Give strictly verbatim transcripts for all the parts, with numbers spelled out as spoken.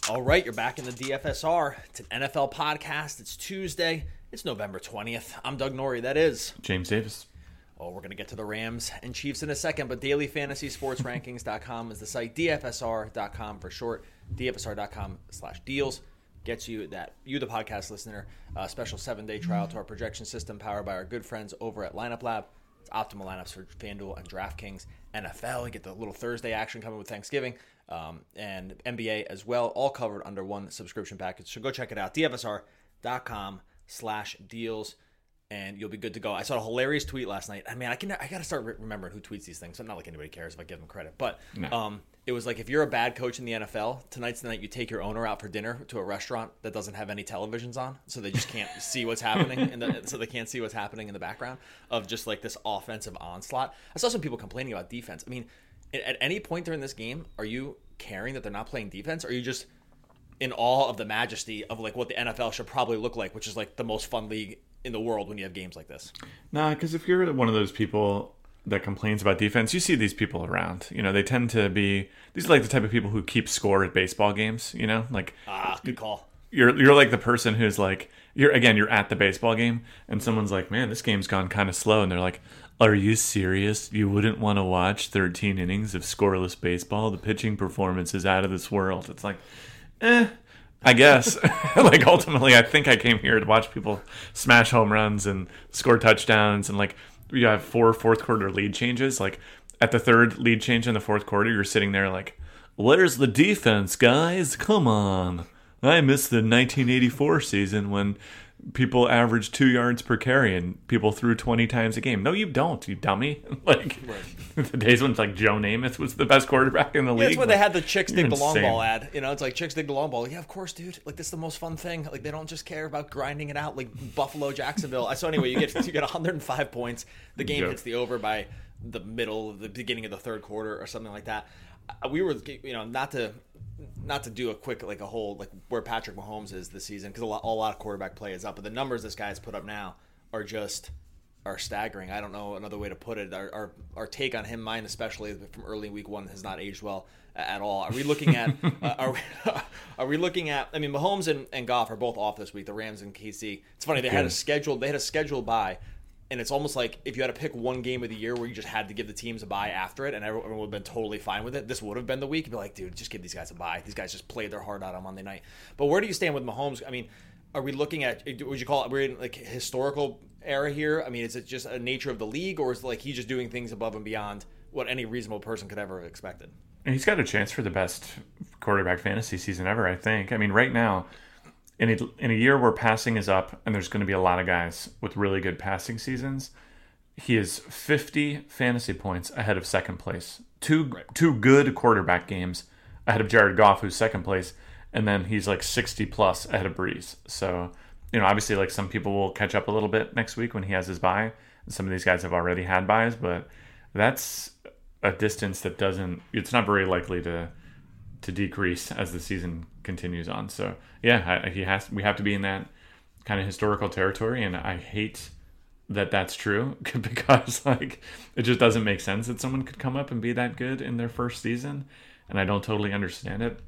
All right, you're back in the D F S R. It's an N F L podcast. It's Tuesday. It's November twentieth. I'm Doug Norrie. That is James Davis. Oh, we're going to get to the Rams and Chiefs in a second, but daily fantasy sports rankings dot com is the site. D F S R dot com for short. D F S R dot com slash deals gets you that, you the podcast listener, a special seven-day trial to our projection system powered by our good friends over at Lineup Lab. It's optimal lineups for FanDuel and DraftKings. N F L, you get the little Thursday action coming with Thanksgiving, um, and N B A as well, all covered under one subscription package. So go check it out, D F S R dot com slash deals, and you'll be good to go. I saw a hilarious tweet last night. I mean, I can I got to start re- remembering who tweets these things. So not like anybody cares if I give them credit, but no. um, it was like, if you're a bad coach in the N F L, tonight's the night you take your owner out for dinner to a restaurant that doesn't have any televisions on, so they just can't see what's happening, in the, so they can't see what's happening in the background of just like this offensive onslaught. I saw some people complaining about defense. I mean, at any point during this game, are you caring that they're not playing defense? Or are you just in awe of the majesty of like what the N F L should probably look like, which is like the most fun league in the world when you have games like this? Nah, because if you're one of those people that complains about defense, you see these people around. You know, they tend to be, these are like the type of people who keep score at baseball games, you know? Like, ah, good call. You're you're like the person who's like, you're again, you're at the baseball game, and someone's like, man, this game's gone kind of slow. And they're like, are you serious? You wouldn't want to watch thirteen innings of scoreless baseball? The pitching performance is out of this world. It's like, eh, I guess. Like, ultimately, I think I came here to watch people smash home runs and score touchdowns. And, like, you have four fourth quarter lead changes. Like, at the third lead change in the fourth quarter, you're sitting there like, where's the defense, guys? Come on. I missed the nineteen eighty-four season when people averaged two yards per carry and people threw twenty times a game. No, you don't, you dummy. Like, right. The days when like Joe Namath was the best quarterback in the yeah, league. That's when like, they had the chicks dig the long insane. ball ad. You know, it's like, chicks dig the long ball. Yeah, of course, dude. Like, this is the most fun thing. Like, they don't just care about grinding it out like Buffalo, Jacksonville. So anyway, you get you get one hundred five points. The game Yep. hits the over by the middle, the beginning of the third quarter or something like that. We were, you know, not to not to do a quick, like a whole, like where Patrick Mahomes is this season, because a lot, a lot of quarterback play is up, but the numbers this guy's put up now are just, are staggering. I don't know another way to put it. Our our, our take on him, mine especially from early week one, has not aged well at all. Are we looking at, uh, are, we, are we looking at, I mean, Mahomes and, and Goff are both off this week, the Rams and K C. It's funny, they had a scheduled, they had a scheduled bye. And it's almost like if you had to pick one game of the year where you just had to give the teams a bye after it, and everyone would have been totally fine with it, this would have been the week. You'd be like, dude, just give these guys a bye. These guys just played their heart out on Monday night. But where do you stand with Mahomes? I mean, are we looking at, would you call it, we're in like historical era here? I mean, is it just a nature of the league, or is it like he's just doing things above and beyond what any reasonable person could ever have expected? And he's got a chance for the best quarterback fantasy season ever, I think. I mean, right now, in a, in a year where passing is up, and there's going to be a lot of guys with really good passing seasons, he is fifty fantasy points ahead of second place. Two right. two good quarterback games ahead of Jared Goff, who's second place, and then he's like sixty plus ahead of Breeze. So, you know, obviously, like, some people will catch up a little bit next week when he has his bye. And some of these guys have already had byes, but that's a distance that doesn't. It's not very likely to to decrease as the season continues on. So, yeah, he has. We have to be in that kind of historical territory, and I hate that that's true, because like it just doesn't make sense that someone could come up and be that good in their first season, and I don't totally understand it.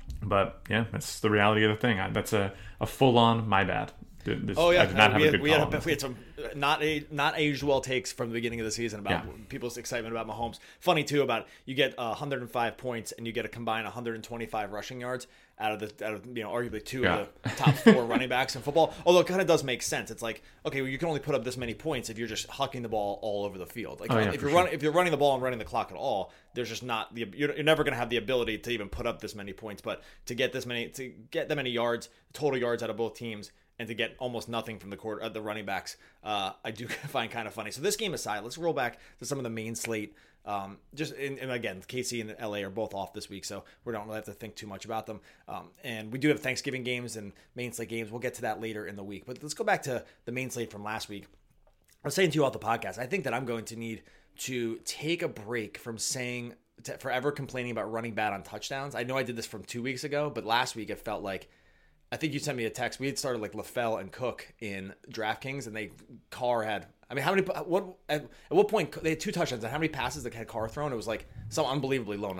But yeah, that's the reality of the thing. I, that's a, a full on my bad. This, oh yeah, I did not have we, a had, good we, call had a, we had some not a not aged well takes from the beginning of the season about yeah. people's excitement about Mahomes. Funny too about you get uh, one hundred five points and you get a combined one hundred twenty-five rushing yards out of the out of you know arguably two yeah. of the top four running backs in football. Although it kind of does make sense. It's like, okay, well, you can only put up this many points if you're just hucking the ball all over the field. Like oh, yeah, if you're sure. running if you're running the ball and running the clock at all, there's just not the you're, you're never going to have the ability to even put up this many points. But to get this many to get that many yards, total yards out of both teams, and to get almost nothing from the quarter, uh, the running backs, uh, I do find kind of funny. So this game aside, let's roll back to some of the main slate. Um, just and, and again, K C and L A are both off this week, so we don't really have to think too much about them. Um, and we do have Thanksgiving games and main slate games. We'll get to that later in the week. But let's go back to the main slate from last week. I was saying to you off the podcast, I think that I'm going to need to take a break from saying to forever complaining about running bad on touchdowns. I know I did this from two weeks ago, but last week it felt like. I think you sent me a text. We had started like LaFell and Cook in DraftKings, and they Carr had. I mean, how many? What at, at what point they had two touchdowns? And how many passes that had Carr thrown? It was like some unbelievably low number.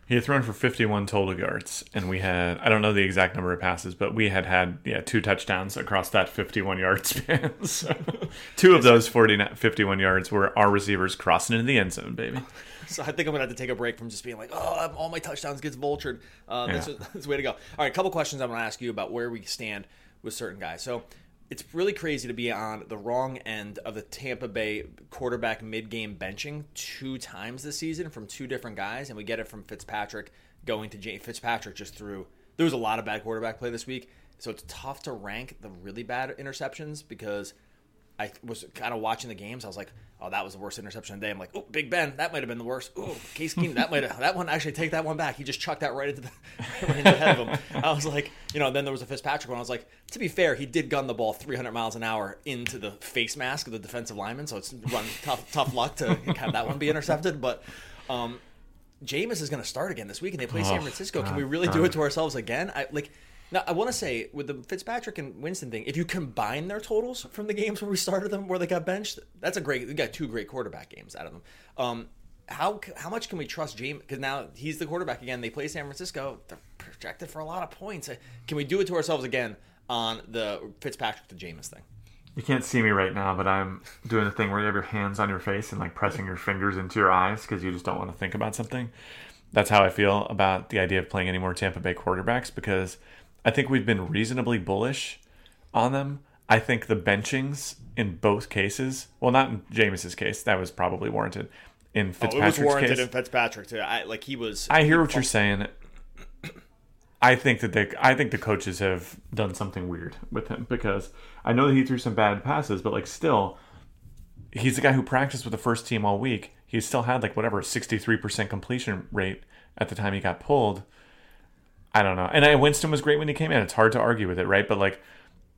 He had thrown for fifty-one total yards, and we had, I don't know the exact number of passes, but we had had, yeah, two touchdowns across that fifty-one-yard span. So two of those forty, fifty-one yards were our receivers crossing into the end zone, baby. So I think I'm going to have to take a break from just being like, oh, all my touchdowns gets vultured. Uh, that's, Yeah. that's the way to go. All right, a couple questions I'm going to ask you about where we stand with certain guys. So it's really crazy to be on the wrong end of the Tampa Bay quarterback mid-game benching two times this season from two different guys, and we get it from Fitzpatrick going to Jay. Fitzpatrick just threw. There was a lot of bad quarterback play this week, so it's tough to rank the really bad interceptions because I was kind of watching the games. I was like, oh, that was the worst interception of the day. I'm like, oh, Big Ben, that might have been the worst. Oh, Case Keenum, that might have, that one, actually take that one back. He just chucked that right into the, right into the head of him. I was like, you know, then there was a Fitzpatrick one. I was like, to be fair, he did gun the ball three hundred miles an hour into the face mask of the defensive lineman, so it's run tough, tough luck to have that one be intercepted. But um, Jameis is going to start again this week, and they play San Francisco. Can we really do it to ourselves again? I like. Now, I want to say, with the Fitzpatrick and Winston thing, if you combine their totals from the games where we started them, where they got benched, that's a great – we got two great quarterback games out of them. Um, how how much can we trust James? Because now he's the quarterback again. They play San Francisco. They're projected for a lot of points. Can we do it to ourselves again on the Fitzpatrick to Jameis thing? You can't see me right now, but I'm doing the thing where you have your hands on your face and like pressing your fingers into your eyes because you just don't want to think about something. That's how I feel about the idea of playing any more Tampa Bay quarterbacks because – I think we've been reasonably bullish on them. I think the benchings in both cases, well, not in Jameis's case, that was probably warranted. In Fitzpatrick's oh, it was warranted case, in Fitzpatrick too. I like he was. I hear he what you're saying. I think that they, I think the coaches have done something weird with him because I know that he threw some bad passes, but like still, he's the guy who practiced with the first team all week. He still had like whatever sixty-three percent completion rate at the time he got pulled. I don't know. And I, Winston was great when he came in. It's hard to argue with it, right? But like,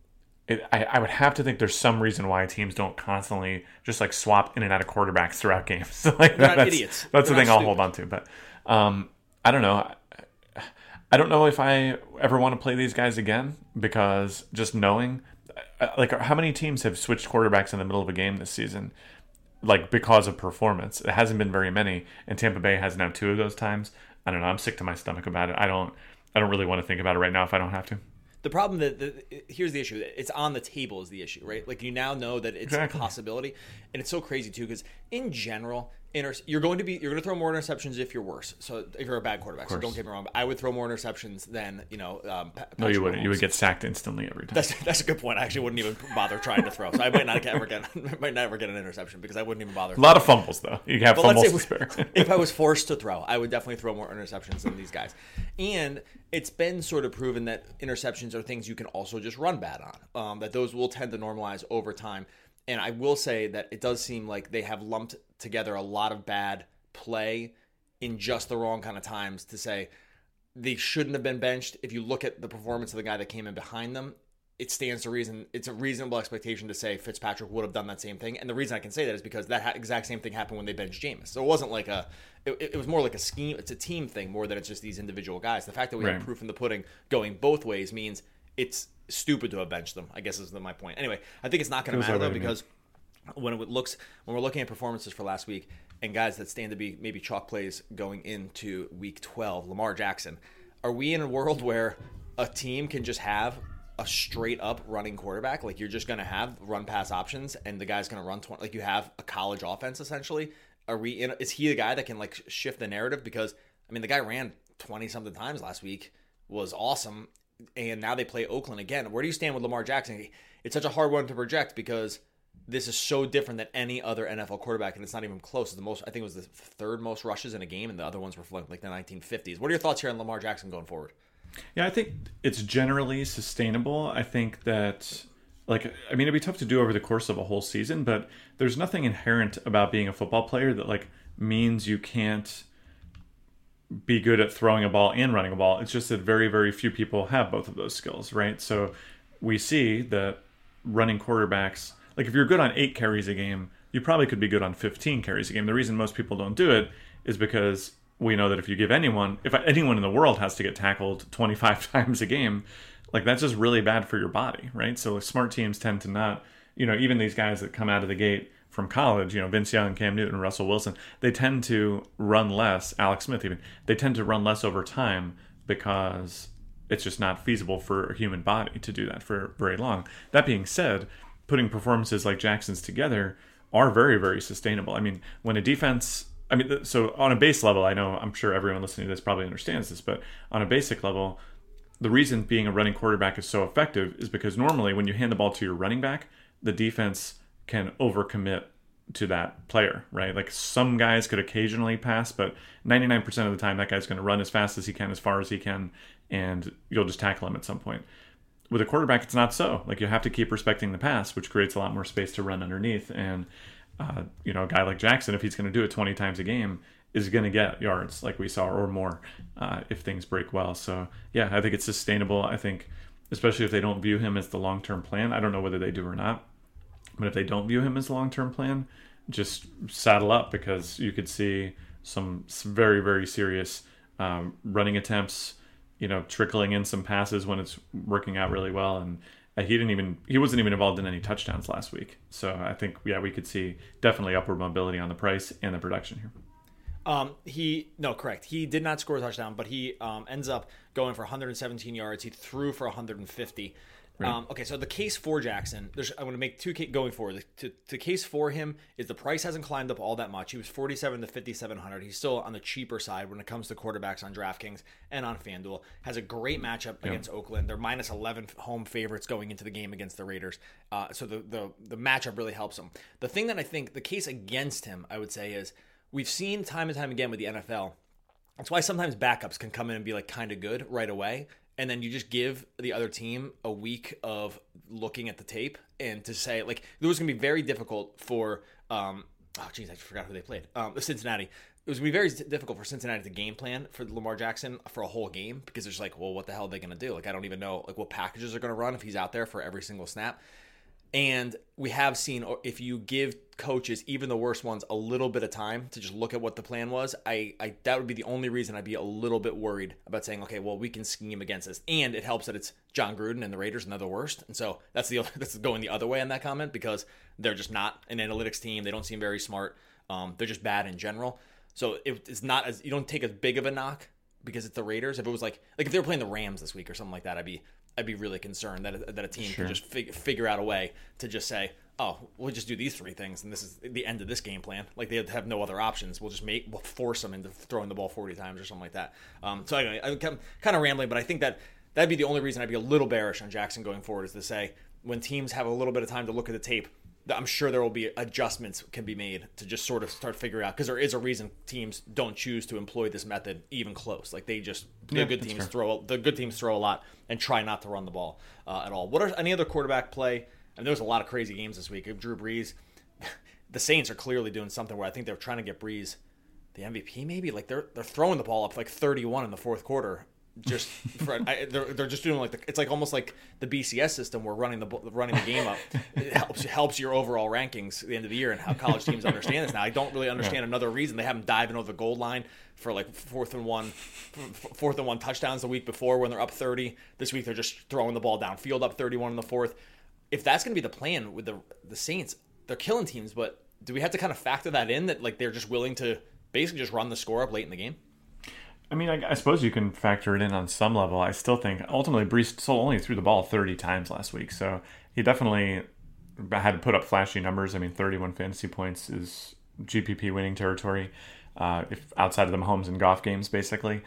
it, I, I would have to think there's some reason why teams don't constantly just like swap in and out of quarterbacks throughout games. like, They're not that's, idiots. That's They're the thing not I'll hold on to. But um, I don't know. I, I don't know if I ever want to play these guys again because just knowing, like, how many teams have switched quarterbacks in the middle of a game this season? Like because of performance, it hasn't been very many, and Tampa Bay has now two of those times. I don't know. I'm sick to my stomach about it. I don't. I don't really want to think about it right now if I don't have to. The problem that the, here's the issue. It's on the table is the issue, right? Like you now know that it's Exactly. a possibility, and it's so crazy too because in general, inter- you're going to be you're going to throw more interceptions if you're worse. So if you're a bad quarterback, so don't get me wrong. But I would throw more interceptions than you know. Um, pa- No, you Patrick wouldn't. You Mahomes. would get sacked instantly every time. That's that's a good point. I actually wouldn't even bother trying to throw. So I might not ever get might never get an interception because I wouldn't even bother. A lot of fumbles though. You have But fumbles let's to say spare. if I was forced to throw, I would definitely throw more interceptions than these guys. And it's been sort of proven that interceptions are things you can also just run bad on. Um, that those will tend to normalize over time. And I will say that it does seem like they have lumped together a lot of bad play in just the wrong kind of times to say they shouldn't have been benched. If you look at the performance of the guy that came in behind them, it stands to reason. It's a reasonable expectation to say Fitzpatrick would have done that same thing. And the reason I can say that is because that ha- exact same thing happened when they benched Jameis. So it wasn't like a, it, it was more like a scheme. It's a team thing more than it's just these individual guys. The fact that we Right. have proof in the pudding going both ways means it's stupid to have benched them, I guess is the, my point. Anyway, I think it's not going to Goes matter though over to me. because when it looks, when we're looking at performances for last week and guys that stand to be maybe chalk plays going into week twelve, Lamar Jackson, are we in a world where a team can just have a straight up running quarterback? Like you're just going to have run pass options and the guy's going to run twenty, like you have a college offense essentially. Are we in, is he the guy that can like shift the narrative? Because I mean, the guy ran twenty something times last week, was awesome. And now they play Oakland again. Where do you stand with Lamar Jackson? It's such a hard one to project because this is so different than any other N F L quarterback, and it's not even close. It's the most, I think it was the third most rushes in a game, and the other ones were from like the nineteen fifties. What are your thoughts here on Lamar Jackson going forward? Yeah, I think it's generally sustainable. I think that, like, I mean, it'd be tough to do over the course of a whole season, but there's nothing inherent about being a football player that, like, means you can't be good at throwing a ball and running a ball. It's just that very, very few people have both of those skills, right? So we see that running quarterbacks, like, if you're good on eight carries a game, you probably could be good on fifteen carries a game. The reason most people don't do it is because we know that if you give anyone, if anyone in the world has to get tackled twenty-five times a game, like that's just really bad for your body, right? So smart teams tend to not, you know, even these guys that come out of the gate from college, you know, Vince Young, Cam Newton, Russell Wilson, they tend to run less, Alex Smith even, they tend to run less over time because it's just not feasible for a human body to do that for very long. That being said, putting performances like Jackson's together are very, very sustainable. I mean, when a defense, I mean, so on a base level, I know, I'm sure everyone listening to this probably understands this, but on a basic level, the reason being a running quarterback is so effective is because normally when you hand the ball to your running back, the defense can overcommit to that player, right? Like some guys could occasionally pass, but ninety-nine percent of the time that guy's going to run as fast as he can, as far as he can, and you'll just tackle him at some point. With a quarterback, it's not so. Like you have to keep respecting the pass, which creates a lot more space to run underneath. And, uh, you know, a guy like Jackson, if he's going to do it twenty times a game, is going to get yards like we saw or more uh, if things break well. So, yeah, I think it's sustainable. I think, especially if they don't view him as the long-term plan. I don't know whether they do or not. But if they don't view him as a long-term plan, just saddle up because you could see some very, very serious um, running attempts, you know, trickling in some passes when it's working out really well. And uh, he didn't even, he wasn't even involved in any touchdowns last week. So I think, yeah, we could see definitely upward mobility on the price and the production here. Um, he, no, correct. He did not score a touchdown, but he um, ends up going for one hundred seventeen yards. He threw for one hundred fifty. Right. Um, okay, so the case for Jackson, there's, I'm going to make two case, going forward. The, the case for him is the price hasn't climbed up all that much. He was forty-seven to fifty-seven hundred. He's still on the cheaper side when it comes to quarterbacks on DraftKings and on FanDuel. Has a great matchup yeah. against Oakland. They're minus eleven home favorites going into the game against the Raiders. Uh, so the, the the matchup really helps him. The thing that I think the case against him, I would say, is we've seen time and time again with the N F L. That's why sometimes backups can come in and be like kind of good right away. And then you just give the other team a week of looking at the tape and to say, like, it was going to be very difficult for, um, oh, geez, I forgot who they played. Um, Cincinnati. It was going to be very difficult for Cincinnati to game plan for Lamar Jackson for a whole game because it's like, well, what the hell are they going to do? Like, I don't even know, like, what packages are going to run if he's out there for every single snap. And we have seen if you give coaches, even the worst ones, a little bit of time to just look at what the plan was, I, I that would be the only reason I'd be a little bit worried about saying, okay, well, we can scheme against this. And it helps that it's John Gruden and the Raiders and they're the worst. And so that's the that's going the other way on that comment because they're just not an analytics team. They don't seem very smart. Um, they're just bad in general. So it, it's not as you don't take as big of a knock because it's the Raiders. If it was like like if they were playing the Rams this week or something like that, I'd be I'd be really concerned that that a team sure. could just fig- figure out a way to just say, oh, we'll just do these three things, and this is the end of this game plan. Like they have no other options. We'll just make we'll force them into throwing the ball forty times or something like that. Um, so anyway, I'm kind of rambling, but I think that that'd be the only reason I'd be a little bearish on Jackson going forward is to say when teams have a little bit of time to look at the tape, I'm sure there will be adjustments can be made to just sort of start figuring out because there is a reason teams don't choose to employ this method even close. Like they just the yeah, good teams fair. throw the good teams throw a lot and try not to run the ball uh, at all. What are any other quarterback play? And there was a lot of crazy games this week. Drew Brees, the Saints are clearly doing something where I think they're trying to get Brees the M V P. Maybe like they're they're throwing the ball up like thirty-one in the fourth quarter. Just for I, they're they're just doing like the, it's like almost like the B C S system where running the running the game up it helps helps your overall rankings at the end of the year and how college teams understand this now. I don't really understand yeah. another reason they haven't dived over the goal line for like fourth and one fourth and one touchdowns the week before when they're up thirty. This week they're just throwing the ball downfield up thirty-one in the fourth. If that's going to be the plan with the the Saints, they're killing teams. But do we have to kind of factor that in that like they're just willing to basically just run the score up late in the game? I mean, I, I suppose you can factor it in on some level. I still think ultimately Brees still only threw the ball thirty times last week, so he definitely had to put up flashy numbers. I mean, thirty-one fantasy points is G P P winning territory, uh, if outside of the Mahomes and Goff games, basically.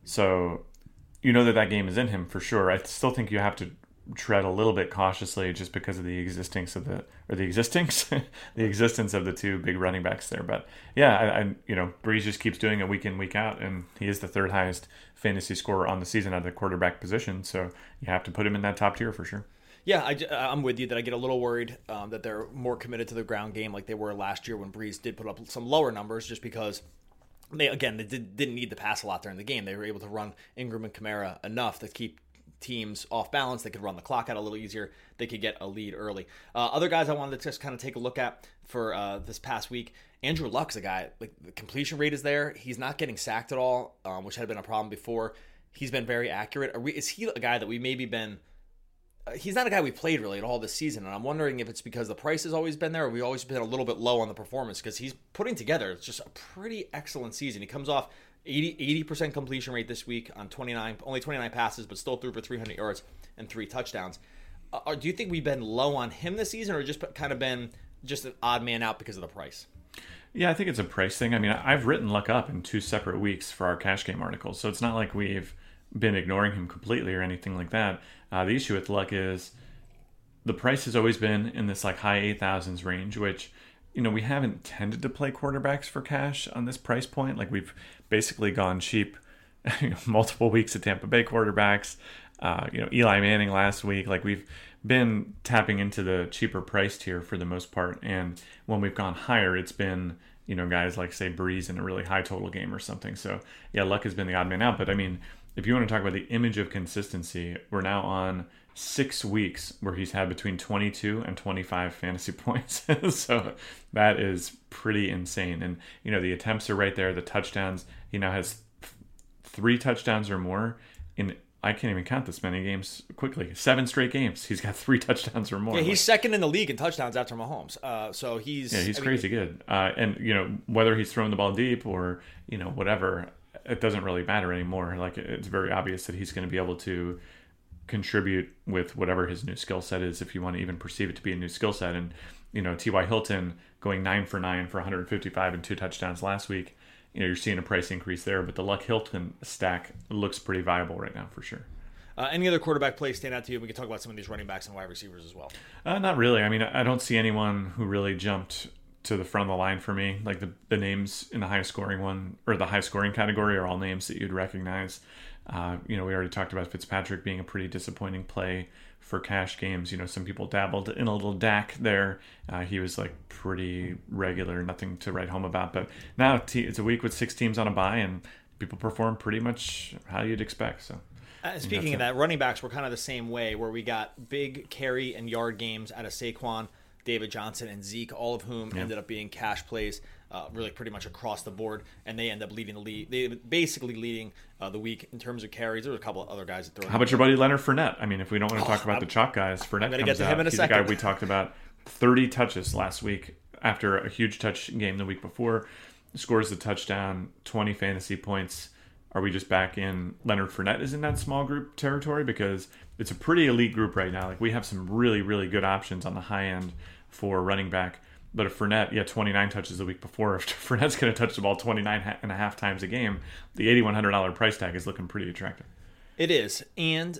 So you know that that game is in him for sure. I still think you have to tread a little bit cautiously just because of the existence of the or the existence the existence of the two big running backs there. But yeah, I, I you know Brees just keeps doing it week in week out, and he is the third highest fantasy scorer on the season at the quarterback position. So you have to put him in that top tier for sure. Yeah, I, I'm with you that I get a little worried um, that they're more committed to the ground game like they were last year when Brees did put up some lower numbers just because they again they did, didn't need to pass a lot during the game. They were able to run Ingram and Kamara enough to keep teams off balance. They could run the clock out a little easier. They could get a lead early. Uh, other guys I wanted to just kind of take a look at for uh, this past week. Andrew Luck's a guy, like the completion rate is there. He's not getting sacked at all, um, which had been a problem before. He's been very accurate. Are we, is he a guy that we maybe been he's not a guy we played really at all this season, and I'm wondering if it's because the price has always been there, or we've always been a little bit low on the performance, because he's putting together just a pretty excellent season. He comes off eighty percent completion rate this week on twenty-nine, only twenty-nine passes, but still threw for three hundred yards and three touchdowns. Uh, do you think we've been low on him this season, or just kind of been just an odd man out because of the price? Yeah, I think it's a price thing. I mean, I've written Luck up in two separate weeks for our cash game articles, so it's not like we've been ignoring him completely or anything like that. Uh, the issue with Luck is the price has always been in this like high eight thousands range, which, you know, we haven't tended to play quarterbacks for cash on this price point. Like, we've basically gone cheap multiple weeks at Tampa Bay quarterbacks. Uh, you know, Eli Manning last week. Like, we've been tapping into the cheaper price tier for the most part. And when we've gone higher, it's been, you know, guys like, say, Breeze in a really high total game or something. So, yeah, Luck has been the odd man out. But, I mean, if you want to talk about the image of consistency, we're now on six weeks where he's had between twenty-two and twenty-five fantasy points. So that is pretty insane. And, you know, the attempts are right there. The touchdowns, he now has three touchdowns or more in, I can't even count this many games quickly. Seven straight games. He's got three touchdowns or more. Yeah, he's like, second in the league in touchdowns after Mahomes. Uh, so he's... Yeah, he's I crazy mean, good. Uh, and, you know, whether he's throwing the ball deep or, you know, whatever, it doesn't really matter anymore. Like, it's very obvious that he's going to be able to contribute with whatever his new skill set is, if you want to even perceive it to be a new skill set. And, you know, T Y. Hilton going nine for nine for one hundred fifty-five and two touchdowns last week. You know, you're seeing a price increase there, but the Luck Hilton stack looks pretty viable right now for sure. Uh, any other quarterback plays stand out to you? We can talk about some of these running backs and wide receivers as well. Uh, not really. I mean, I don't see anyone who really jumped to the front of the line for me. Like, the, the names in the high scoring one, or the high scoring category, are all names that you'd recognize. Uh, you know, we already talked about Fitzpatrick being a pretty disappointing play for cash games. You know, some people dabbled in a little Dak there. Uh, he was like pretty regular, nothing to write home about. But now it's a week with six teams on a bye, and people perform pretty much how you'd expect. So, uh, speaking of that, running backs were kind of the same way, where we got big carry and yard games out of Saquon, David Johnson, and Zeke, all of whom yeah. ended up being cash plays, uh, really pretty much across the board, and they end up leading the lead. They basically leading uh, the week in terms of carries. There were a couple of other guys that threw. How about your buddy Leonard Fournette? I mean, if we don't want to talk oh, about I'm, the chalk guys, Fournette I'm gonna comes get to out. him in a He's second. a guy we talked about. thirty touches last week after a huge touch game the week before. Scores the touchdown, twenty fantasy points. Are we just back in Leonard Fournette is in that small group territory? Because it's a pretty elite group right now. Like, we have some really, really good options on the high end for running back. But if Fournette, yeah, twenty-nine touches the week before, if Fournette's going to touch the ball twenty-nine and a half times a game, the eighty-one hundred dollars price tag is looking pretty attractive. It is. And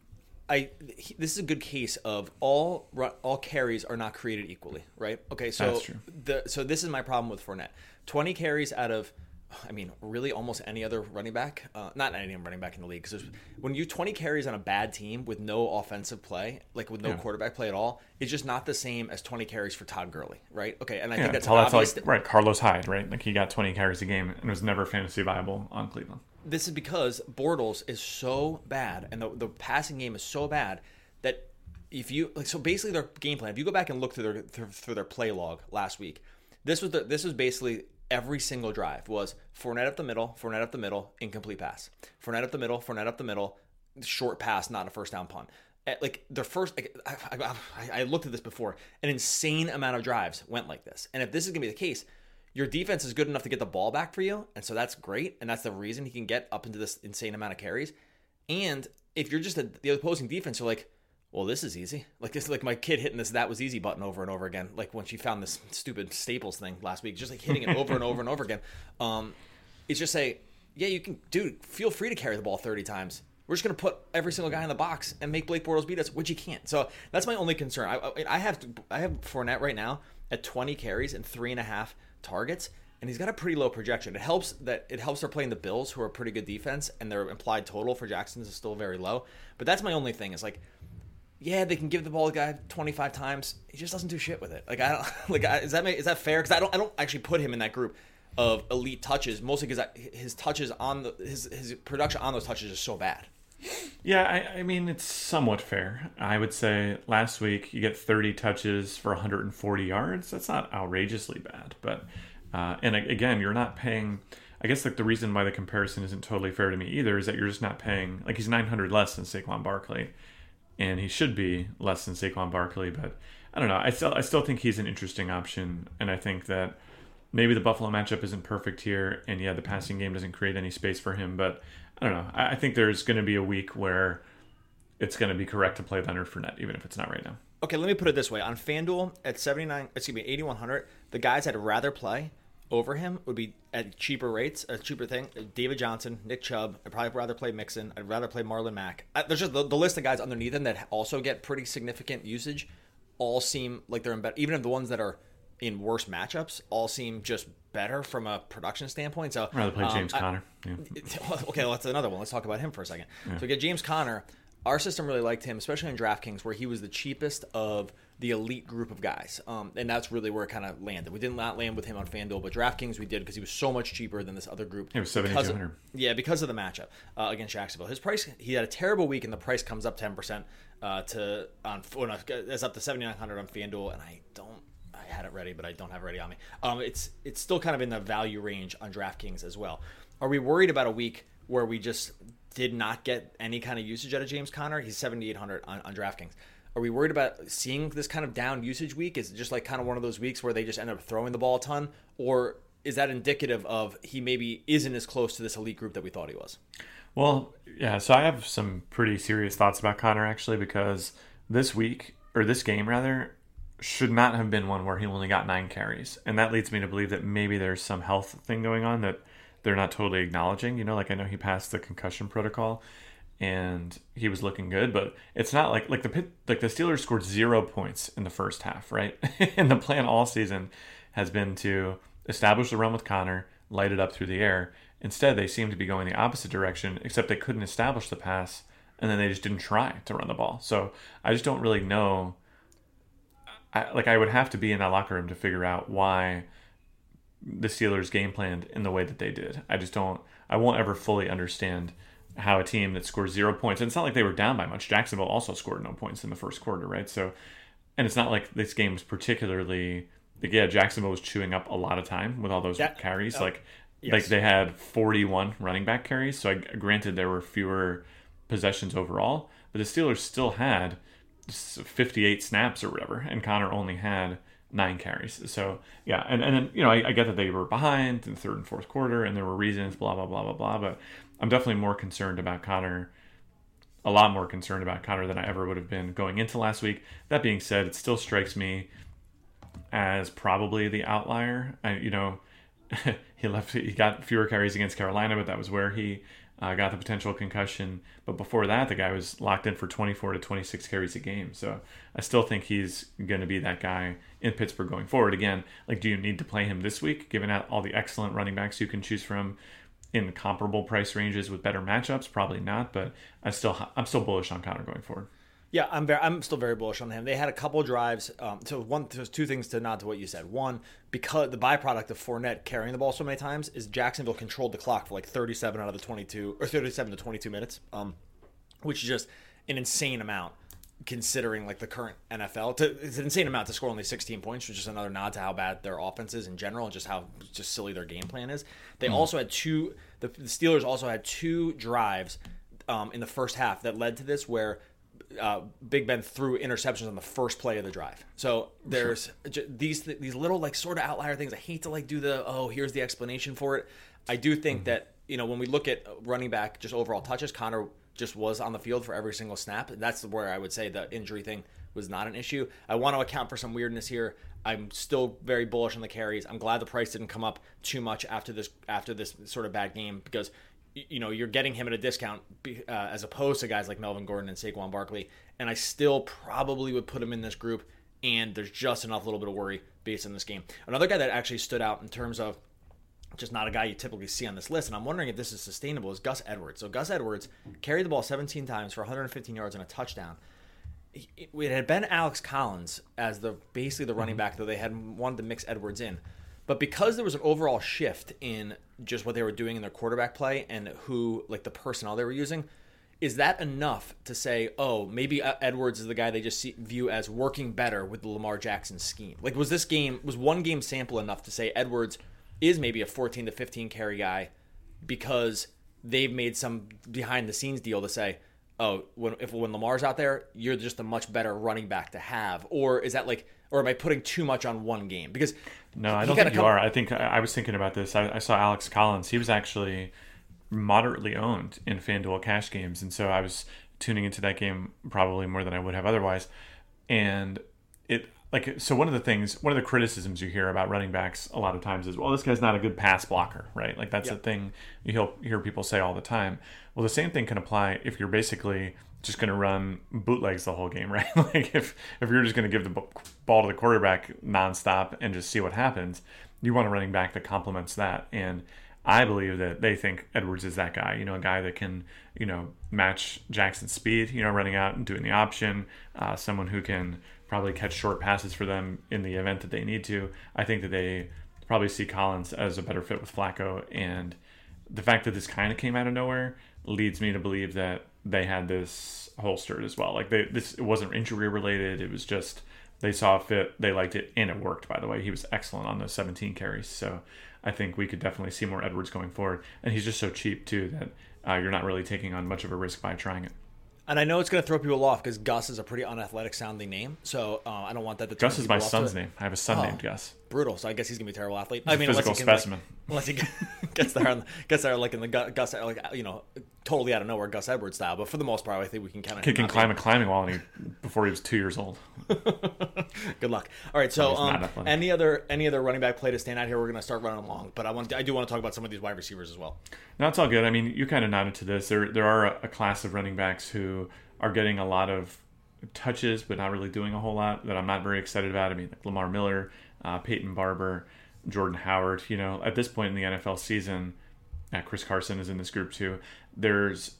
I this is a good case of all all carries are not created equally, right? Okay, so That's true. the so this is my problem with Fournette. twenty carries out of, I mean, really almost any other running back, uh, not any running back in the league. Because when you twenty carries on a bad team with no offensive play, like with no yeah. quarterback play at all, it's just not the same as twenty carries for Todd Gurley, right? Okay, and I yeah, think that's, that's obvious. Like, right, Carlos Hyde, right? Like, he got twenty carries a game and was never fantasy viable on Cleveland. This is because Bortles is so bad, and the the passing game is so bad that if you like, so basically their game plan. If you go back and look through their through, through their play log last week, this was the this was basically. Every single drive was Fournette up the middle, Fournette up the middle, incomplete pass. Fournette up the middle, Fournette up the middle, short pass, not a first down punt. Like, their first, like, I, I, I looked at this before. An insane amount of drives went like this. And if this is going to be the case, your defense is good enough to get the ball back for you, and so that's great, and that's the reason he can get up into this insane amount of carries. And if you're just a, the opposing defense, you're like, well, this is easy. Like, this, like my kid hitting this "that was easy" button over and over again. Like when she found this stupid Staples thing last week, just like hitting it over and over and over again. Um, it's just say, yeah, you can, dude. Feel free to carry the ball thirty times. We're just gonna put every single guy in the box and make Blake Bortles beat us, which he can't. So that's my only concern. I, I, I have I have Fournette right now at twenty carries and three and a half targets, and he's got a pretty low projection. It helps that it helps they're playing the Bills, who are a pretty good defense, and their implied total for Jackson's is still very low. But that's my only thing. Is like. Yeah, they can give the ball to the guy twenty-five times. He just doesn't do shit with it. Like I don't like. I, is that is that fair? Because I don't. I don't actually put him in that group of elite touches. Mostly because his touches on the his his production on those touches is so bad. Yeah, I, I mean it's somewhat fair. I would say last week you get thirty touches for one hundred forty yards. That's not outrageously bad, but uh, and again, you're not paying. I guess like the reason why the comparison isn't totally fair to me either is that you're just not paying. Like he's nine hundred less than Saquon Barkley. and he should be less than Saquon Barkley. But I don't know. I still I still think he's an interesting option, and I think that maybe the Buffalo matchup isn't perfect here, and yeah, the passing game doesn't create any space for him. But I don't know. I, I think there's going to be a week where it's going to be correct to play Leonard Fournette, even if it's not right now. Okay, let me put it this way: on FanDuel at seventy-nine, excuse me, eighty-one hundred, the guys I'd rather play over him would be at cheaper rates, a cheaper thing. David Johnson, Nick Chubb. I'd probably rather play Mixon. I'd rather play Marlon Mack. I, there's just the, the list of guys underneath them that also get pretty significant usage. All seem like they're in better, even if the ones that are in worse matchups, all seem just better from a production standpoint. So I'd rather play James um, Conner. I, Yeah. Okay, well, that's another one. Let's talk about him for a second. Yeah. So we get James Conner. Our system really liked him, especially in DraftKings, where he was the cheapest of the elite group of guys. Um, and that's really where it kind of landed. We did not land with him on FanDuel, but DraftKings we did because he was so much cheaper than this other group. It was seventy-two hundred. Yeah, because of the matchup uh, against Jacksonville. His price, he had a terrible week, and the price comes up ten percent uh, to on. Well, no, it's up to seventy-nine hundred on FanDuel, and I don't. I had it ready, but I don't have it ready on me. Um, it's it's still kind of in the value range on DraftKings as well. Are we worried about a week where we just did not get any kind of usage out of James Conner? He's seventy-eight hundred on, on DraftKings. Are we worried about seeing this kind of down usage week? Is it just like kind of one of those weeks where they just end up throwing the ball a ton? Or is that indicative of he maybe isn't as close to this elite group that we thought he was? Well, yeah, so I have some pretty serious thoughts about Conner, actually, because this week, or this game rather, should not have been one where he only got nine carries. And that leads me to believe that maybe there's some health thing going on that they're not totally acknowledging. You know, like I know he passed the concussion protocol and he was looking good, but it's not like like the pit, like the Steelers scored zero points in the first half, right? And the plan all season has been to establish the run with Conner, light it up through the air. Instead, they seem to be going the opposite direction, except they couldn't establish the pass, and then they just didn't try to run the ball. So I just don't really know. I, like I would have to be in that locker room to figure out why the Steelers game planned in the way that they did. I just don't. I won't ever fully understand how a team that scores zero points, and it's not like they were down by much. Jacksonville also scored no points in the first quarter, right? So, and it's not like this game was particularly. Like, yeah, Jacksonville was chewing up a lot of time with all those that, carries. Uh, like, yes. like they had forty-one running back carries. So, I, granted, there were fewer possessions overall, but the Steelers still had fifty-eight snaps or whatever, and Conner only had nine carries. So, yeah, and, and then, you know, I, I get that they were behind in the third and fourth quarter, and there were reasons, blah, blah, blah, blah, blah, but I'm definitely more concerned about Conner, a lot more concerned about Conner than I ever would have been going into last week. That being said, it still strikes me as probably the outlier. I, you know, he left, he got fewer carries against Carolina, but that was where he uh, got the potential concussion. But before that, the guy was locked in for twenty-four to twenty-six carries a game. So I still think he's going to be that guy in Pittsburgh going forward. Again, like, do you need to play him this week, given out all the excellent running backs you can choose from in comparable price ranges with better matchups? Probably not, but I still, I'm still bullish on Conner going forward. Yeah, I'm very, I'm still very bullish on him. They had a couple drives. Um, so one, there's two things to nod to what you said. One, because the byproduct of Fournette carrying the ball so many times is Jacksonville controlled the clock for like thirty-seven out of the twenty-two, or thirty-seven to twenty-two minutes, um, which is just an insane amount considering like the current N F L. To, it's an insane amount to score only sixteen points, which is just another nod to how bad their offense is in general and just how just silly their game plan is. They mm. also had two. The, the Steelers also had two drives um, in the first half that led to this where. Uh, Big Ben threw interceptions on the first play of the drive. So there's sure. these these little like sort of outlier things. I hate to like do the, oh, here's the explanation for it. I do think mm-hmm. that, you know, when we look at running back, just overall touches, Conner just was on the field for every single snap. That's where I would say the injury thing was not an issue. I want to account for some weirdness here. I'm still very bullish on the carries. I'm glad the price didn't come up too much after this after this sort of bad game because, you know, you're getting him at a discount uh, as opposed to guys like Melvin Gordon and Saquon Barkley. And I still probably would put him in this group. And there's just enough little bit of worry based on this game. Another guy that actually stood out in terms of just not a guy you typically see on this list, and I'm wondering if this is sustainable, is Gus Edwards. So Gus Edwards carried the ball seventeen times for one hundred fifteen yards and a touchdown. It had been Alex Collins as the basically the running back, though they had wanted to mix Edwards in. But because there was an overall shift in just what they were doing in their quarterback play and who, like the personnel they were using, is that enough to say, oh, maybe Edwards is the guy they just see, view as working better with the Lamar Jackson scheme? Like, was this game, was one game sample enough to say Edwards is maybe a fourteen to fifteen carry guy because they've made some behind the scenes deal to say, oh, when if when Lamar's out there, you're just a much better running back to have, or is that like, or am I putting too much on one game? Because no, I don't think you come... are. I think I, I was thinking about this. I, I saw Alex Collins. He was actually moderately owned in FanDuel cash games, and so I was tuning into that game probably more than I would have otherwise. And it like so one of the things, one of the criticisms you hear about running backs a lot of times is, well, this guy's not a good pass blocker, right? Like that's yep. the thing you hear, hear people say all the time. Well, the same thing can apply if you're basically just going to run bootlegs the whole game, right? Like if if you're just going to give the ball to the quarterback nonstop and just see what happens, you want a running back that complements that. And I believe that they think Edwards is that guy, you know, a guy that can, you know, match Jackson's speed, you know, running out and doing the option, uh, someone who can probably catch short passes for them in the event that they need to. I think that they probably see Collins as a better fit with Flacco, and the fact that this kind of came out of nowhere leads me to believe that they had this holstered as well. Like they, this, it wasn't injury related. It was just they saw a fit, they liked it, and it worked. By the way, he was excellent on those seventeen carries. So I think we could definitely see more Edwards going forward, and he's just so cheap too that uh, you're not really taking on much of a risk by trying it. And I know it's going to throw people off because Gus is a pretty unathletic sounding name, so uh, I don't want that to. Gus is my son's name. I have a son oh, named Gus. Brutal. So I guess he's going to be a terrible athlete. He's I mean, a physical unless he specimen. Can, like, unless he gets there, on, gets there like in the Gus, like you know, totally out of nowhere, Gus Edwards style. But for the most part, I think we can kind of. He can climb a climbing wall, and he before he was two years old. Good luck. All right. So, um, any other any other running back play to stand out here? We're going to start running along, but I want I do want to talk about some of these wide receivers as well. No, it's all good. I mean, you kind of nodded to this. There there are a, a class of running backs who are getting a lot of touches, but not really doing a whole lot that I'm not very excited about. I mean, like Lamar Miller, uh, Peyton Barber, Jordan Howard. You know, at this point in the N F L season, uh, Chris Carson is in this group too. There's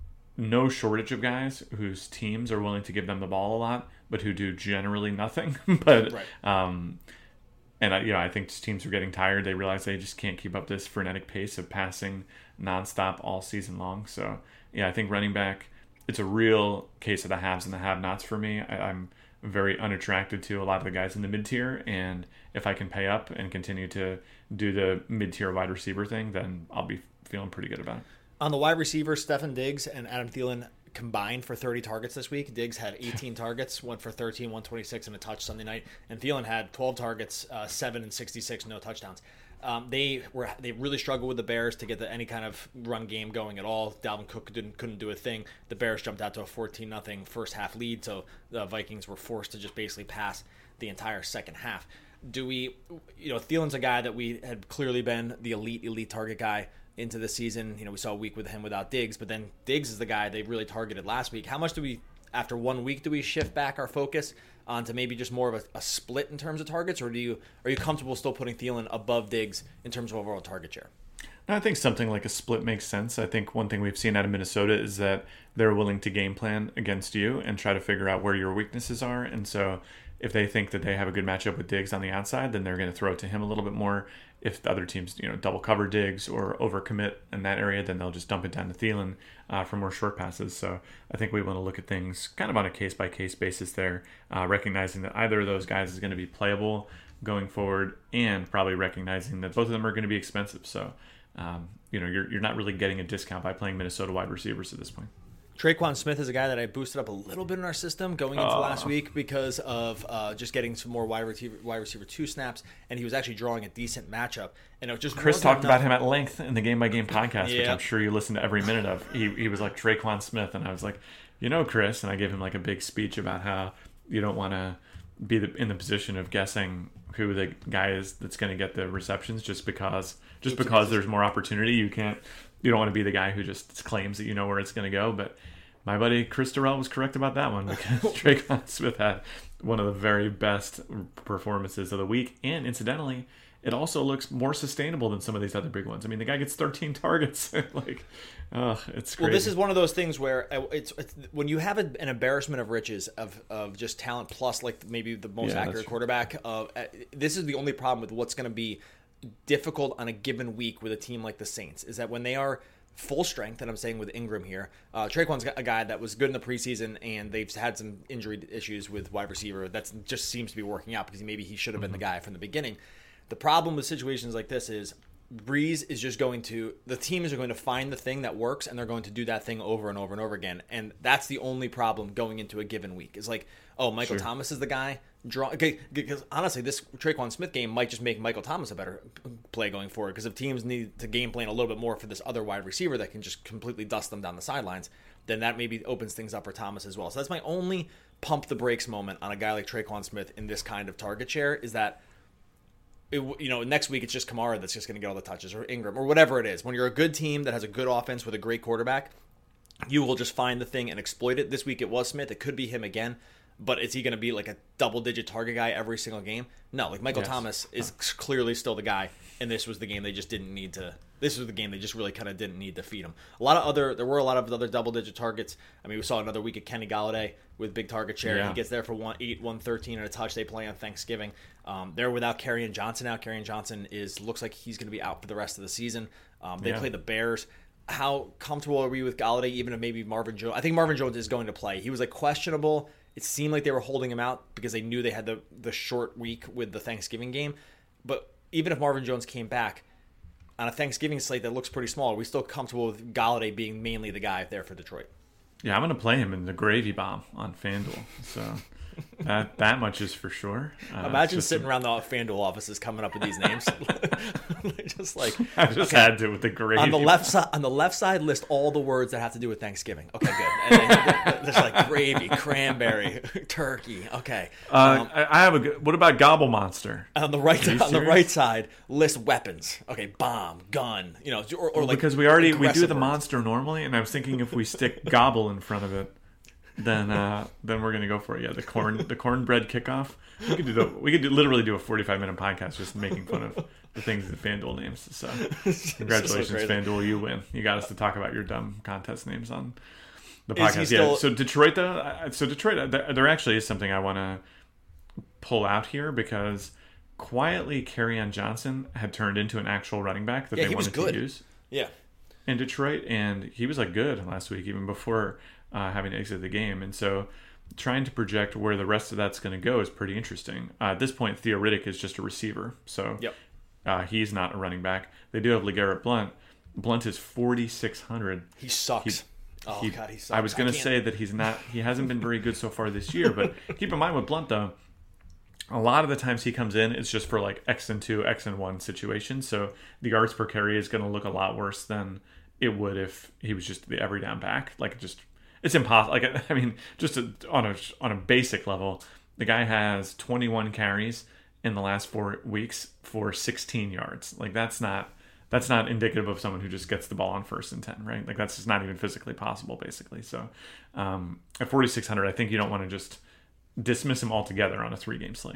no shortage of guys whose teams are willing to give them the ball a lot, but who do generally nothing. but, right. um, and I, you know, I think teams are getting tired. They realize they just can't keep up this frenetic pace of passing nonstop all season long. So, yeah, I think running back, it's a real case of the haves and the have-nots for me. I, I'm very unattracted to a lot of the guys in the mid-tier, and if I can pay up and continue to do the mid-tier wide receiver thing, then I'll be feeling pretty good about it. On the wide receiver, Stefon Diggs and Adam Thielen combined for thirty targets this week. Diggs had eighteen targets, went for thirteen, one twenty-six, and a touch Sunday night, and Thielen had twelve targets, uh, seven and sixty-six, no touchdowns. Um, they were they really struggled with the Bears to get the, any kind of run game going at all. Dalvin Cook didn't couldn't do a thing. The Bears jumped out to a fourteen nothing first half lead, so the Vikings were forced to just basically pass the entire second half. Do we, you know, Thielen's a guy that we had clearly been the elite elite target guy into the season. You know, we saw a week with him without Diggs, but then Diggs is the guy they really targeted last week. How much do we, after one week, do we shift back our focus onto maybe just more of a, a split in terms of targets, or do you are you comfortable still putting Thielen above Diggs in terms of overall target share? No, I think something like a split makes sense. I think one thing we've seen out of Minnesota is that they're willing to game plan against you and try to figure out where your weaknesses are. And so if they think that they have a good matchup with Diggs on the outside, then they're going to throw it to him a little bit more. If the other teams, you know, double cover Diggs or overcommit in that area, then they'll just dump it down to Thielen uh, for more short passes. So I think we want to look at things kind of on a case-by-case basis there, uh, recognizing that either of those guys is going to be playable going forward, and probably recognizing that both of them are going to be expensive. So, um, you know, you're you're not really getting a discount by playing Minnesota wide receivers at this point. Traquan Smith is a guy that I boosted up a little bit in our system going into uh, last week because of uh, just getting some more wide receiver, wide receiver two snaps, and he was actually drawing a decent matchup. And it just Chris talked enough. about him at length in the Game by Game podcast, yeah. which I'm sure you listened to every minute of. He he was like Traquan Smith, and I was like, you know, Chris, and I gave him like a big speech about how you don't want to be the, in the position of guessing who the guy is that's going to get the receptions just because just because there's more opportunity. You can't you don't want to be the guy who just claims that you know where it's going to go, but. My buddy Chris Durrell was correct about that one because Traquan Smith had one of the very best performances of the week. And incidentally, it also looks more sustainable than some of these other big ones. I mean, the guy gets thirteen targets. like, oh, it's crazy. Well, this is one of those things where it's, it's when you have an embarrassment of riches of, of just talent plus like maybe the most yeah, accurate quarterback. Of uh, this is the only problem with what's going to be difficult on a given week with a team like the Saints is that when they are full strength, and I'm saying with Ingram here. Uh, Traquan's a guy that was good in the preseason, and they've had some injury issues with wide receiver. That just seems to be working out because maybe he should have been mm-hmm. the guy from the beginning. The problem with situations like this is Breeze is just going to, the teams are going to find the thing that works, and they're going to do that thing over and over and over again. And that's the only problem going into a given week. It's like, oh, Michael sure. Thomas is the guy. Draw, okay, because honestly, this Traquan Smith game might just make Michael Thomas a better play going forward. Because if teams need to game plan a little bit more for this other wide receiver that can just completely dust them down the sidelines, then that maybe opens things up for Thomas as well. So that's my only pump the brakes moment on a guy like Traquan Smith in this kind of target share, is that It, you know, next week it's just Kamara that's just going to get all the touches, or Ingram, or whatever it is. When you're a good team that has a good offense with a great quarterback, you will just find the thing and exploit it. This week it was Smith. It could be him again, but is he going to be like a double-digit target guy every single game? No, like Michael yes. Thomas is clearly still the guy, and this was the game they just didn't need to. This was the game they just really kind of didn't need to feed him. A lot of other, there were a lot of other double-digit targets. I mean, we saw another week of Kenny Galladay with big target share. Yeah. He gets there for one eight, one thirteen and a touch. They play on Thanksgiving. Um, they're without Kerryon Johnson now. Kerryon Johnson is looks like he's going to be out for the rest of the season. Um, they yeah. play the Bears. How comfortable are we with Galladay? Even if maybe Marvin Jones, I think Marvin Jones is going to play. He was like questionable. It seemed like they were holding him out because they knew they had the the short week with the Thanksgiving game. But even if Marvin Jones came back on a Thanksgiving slate that looks pretty small, are we still comfortable with Galladay being mainly the guy there for Detroit? Yeah, I'm going to play him in the gravy bomb on FanDuel. So that that much is for sure. Uh, Imagine sitting a... around the FanDuel offices coming up with these names. Just like I just okay, had to with the gravy on the left side. On the left side, list all the words that have to do with Thanksgiving. Okay, good. And then there's like gravy, cranberry, turkey. Okay. Uh, um, I have a good. What about Gobble Monster? On the right, on serious? the right side, list weapons. Okay, bomb, gun. You know, or, or well, like because we already we do the words. monster normally, and I was thinking if we stick Gobble in front of it, then uh, then we're gonna go for it. Yeah, the corn the cornbread kickoff. We could do the, we could do, literally do a forty-five minute podcast just making fun of the things that FanDuel names. So congratulations, so FanDuel, you win. You got us to talk about your dumb contest names on the podcast. Still... Yeah. So Detroit though, so Detroit, there actually is something I want to pull out here because quietly Kerryon Johnson had turned into an actual running back that yeah, they wanted good. to use. Yeah. In Detroit, and he was like good last week, even before uh, having to exit the game. And so, trying to project where the rest of that's going to go is pretty interesting. Uh, at this point, Theo Riddick is just a receiver, so yep. uh, he's not a running back. They do have LeGarrette Blount. Blount is forty-six hundred. He sucks. He, oh he, God, he sucks. I was going to say that he's not. He hasn't been very good so far this year. But keep in mind with Blount though, a lot of the times he comes in, it's just for like X and two, X and one situations. So the yards per carry is going to look a lot worse than it would if he was just the every down back. Like just, it's impossible. Like I mean, just a, on a on a basic level, the guy has twenty-one carries in the last four weeks for sixteen yards. Like that's not that's not indicative of someone who just gets the ball on first and ten, right? Like that's just not even physically possible, basically. So um, at forty-six hundred, I think you don't want to just dismiss him altogether on a three-game slate.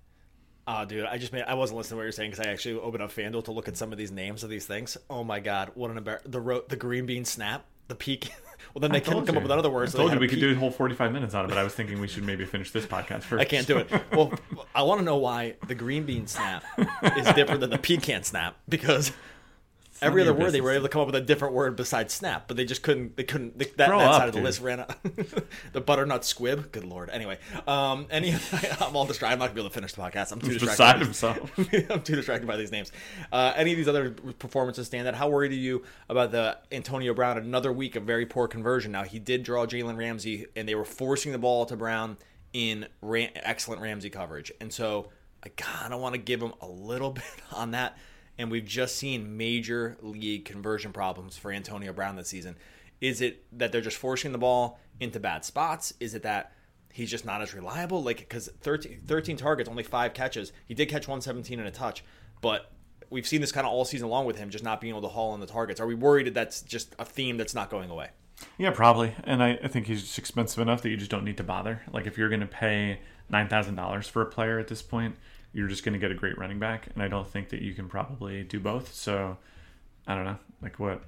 Oh, dude, I just made, I wasn't listening to what you're saying because I actually opened up FanDuel to look at some of these names of these things. Oh my God, what an embarrassment! The ro- the green bean snap, the peak. Well, then they can come you. up with other words. I told so you we could do a whole forty-five minutes on it, but I was thinking we should maybe finish this podcast first. I can't do it. Well, I want to know why the green bean snap is different than the pecan snap because every other word business. They were able to come up with a different word besides snap, but they just couldn't. They couldn't. They, that that up, side of the dude. list ran out. The butternut squib. Good lord. Anyway, um, any I'm all distracted. I'm not gonna be able to finish the podcast. I'm too He's distracted. Beside himself. I'm too distracted by these names. Uh, any of these other performances stand out? How worried are you about the Antonio Brown? Another week of very poor conversion. Now he did draw Jalen Ramsey, and they were forcing the ball to Brown in Ram- excellent Ramsey coverage, and so I kind of want to give him a little bit on that. And we've just seen major league conversion problems for Antonio Brown this season. Is it that they're just forcing the ball into bad spots? Is it that he's just not as reliable? Like, because thirteen, thirteen targets, only five catches. He did catch one seventeen and a touch, but we've seen this kind of all season long with him, just not being able to haul in the targets. Are we worried that that's just a theme that's not going away? Yeah, probably. And I, I think he's just expensive enough that you just don't need to bother. Like, if you're going to pay nine thousand dollars for a player at this point, you're just going to get a great running back, and I don't think that you can probably do both. So, I don't know, like what,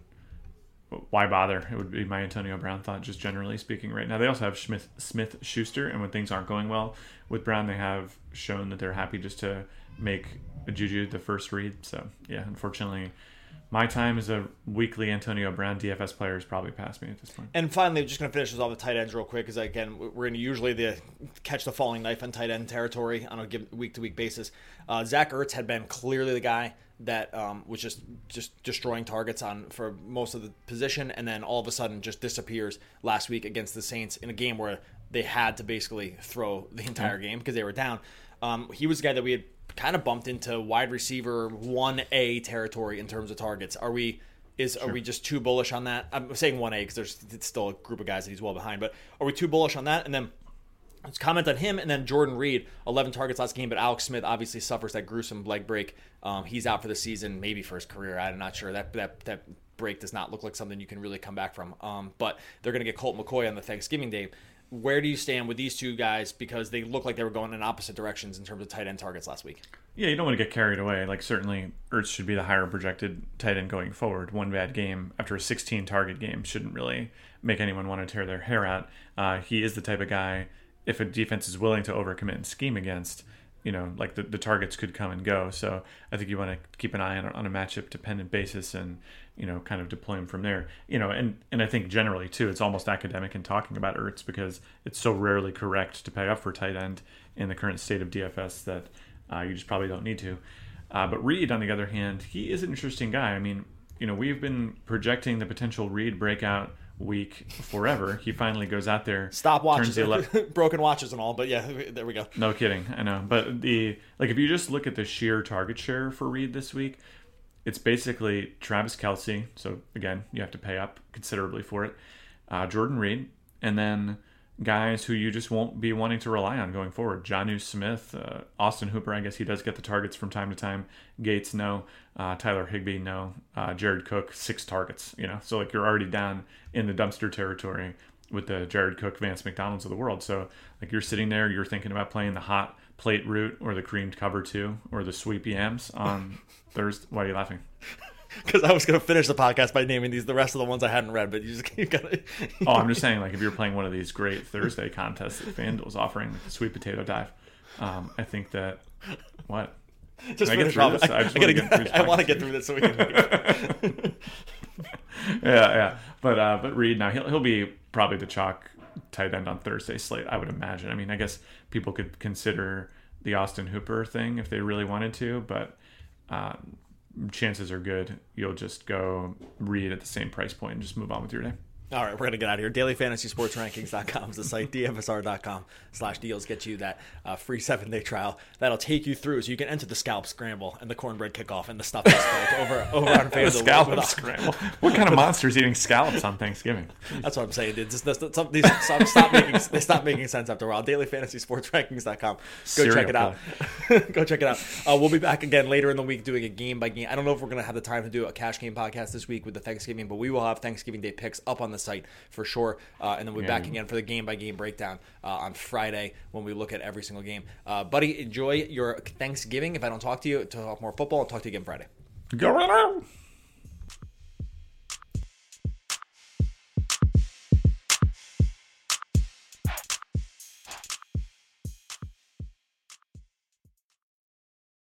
why bother? It would be my Antonio Brown thought, just generally speaking right now. They also have Smith, Smith Schuster, and when things aren't going well with Brown, they have shown that they're happy just to make a Juju the first read. So, yeah, unfortunately, my time as a weekly Antonio Brown D F S player is probably past me at this point. And finally, just going to finish this off with tight ends real quick, because again, we're in usually the catch the falling knife on tight end territory on a week to week basis. Uh, Zach Ertz had been clearly the guy that um, was just just destroying targets on for most of the position, and then all of a sudden just disappears last week against the Saints in a game where they had to basically throw the entire game because they were down. Um, he was the guy that we had kind of bumped into wide receiver one A territory in terms of targets. Are we is sure. are we just too bullish on that? I'm saying one A because there's it's still a group of guys that he's well behind, but are we too bullish on that? And then let's comment on him, and then Jordan Reed, eleven targets last game, but Alex Smith obviously suffers that gruesome leg break. Um, he's out for the season, maybe for his career. I'm not sure. That that that break does not look like something you can really come back from. Um, but they're going to get Colt McCoy on the Thanksgiving Day. Where do you stand with these two guys? Because they look like they were going in opposite directions in terms of tight end targets last week. Yeah, you don't want to get carried away. Like, certainly Ertz should be the higher projected tight end going forward. One bad game after a sixteen target game shouldn't really make anyone want to tear their hair out. Uh, he is the type of guy, if a defense is willing to overcommit and scheme against, you know, like the, the targets could come and go. So I think you want to keep an eye on, on a matchup dependent basis and, you know, kind of deploy him from there. You know, and, and I think generally too, it's almost academic in talking about Ertz because it's so rarely correct to pay up for tight end in the current state of D F S that uh, you just probably don't need to. Uh, but Reed, on the other hand, he is an interesting guy. I mean, you know, we've been projecting the potential Reed breakout week forever. He finally goes out there. Stop watches, the ele- broken watches and all, but yeah, there we go. No kidding, I know. But the like, if you just look at the sheer target share for Reed this week, it's basically Travis Kelce. So again, you have to pay up considerably for it. Uh, Jordan Reed, and then guys who you just won't be wanting to rely on going forward. Jonnu Smith, uh, Austin Hooper. I guess he does get the targets from time to time. Gates, no. Uh, Tyler Higbee, no. Uh, Jared Cook, six targets. You know, so like you're already down in the dumpster territory with the Jared Cook, Vance McDonald's of the world. So like you're sitting there, you're thinking about playing the hot plate route or the creamed cover two or the sweep yams on Thursday. Why are you laughing? Because I was going to finish the podcast by naming these the rest of the ones I hadn't read, but you just you got to. Oh, I'm just saying, like if you're playing one of these great Thursday contests that FanDuel's offering, like the sweet potato dive, um, I think that what. Just I finish off. I, I, I, I, I want to get through this so we can. yeah, yeah, but uh, but Reed now he'll he'll be probably the chalk tight end on Thursday slate, I would imagine. I mean, I guess people could consider the Austin Hooper thing if they really wanted to, but. Uh, chances are good you'll just go Reed at the same price point and just move on with your day. All right, we're going to get out of here. daily fantasy sports rankings dot com is the site. D F S R dot com slash deals gets you that uh, free seven-day trial. That'll take you through so you can enter the scalp scramble and the cornbread kickoff and the stuff that's over, over on FanDuel. The scallop scramble. What kind of monster is eating scallops on Thanksgiving? That's what I'm saying, dude. Just, just, some, these stop, stop making, they stop making sense after a while. daily fantasy sports rankings dot com. Go Serial check it out. Go check it out. Uh, we'll be back again later in the week doing a game by game. I don't know if we're going to have the time to do a cash game podcast this week with the Thanksgiving, but we will have Thanksgiving Day picks up on the site for sure. Uh, and then we'll be yeah. back again for the game-by-game breakdown uh, on Friday when we look at every single game. Uh, buddy, enjoy your Thanksgiving. If I don't talk to you, to talk more football, I'll talk to you again Friday. Go right now.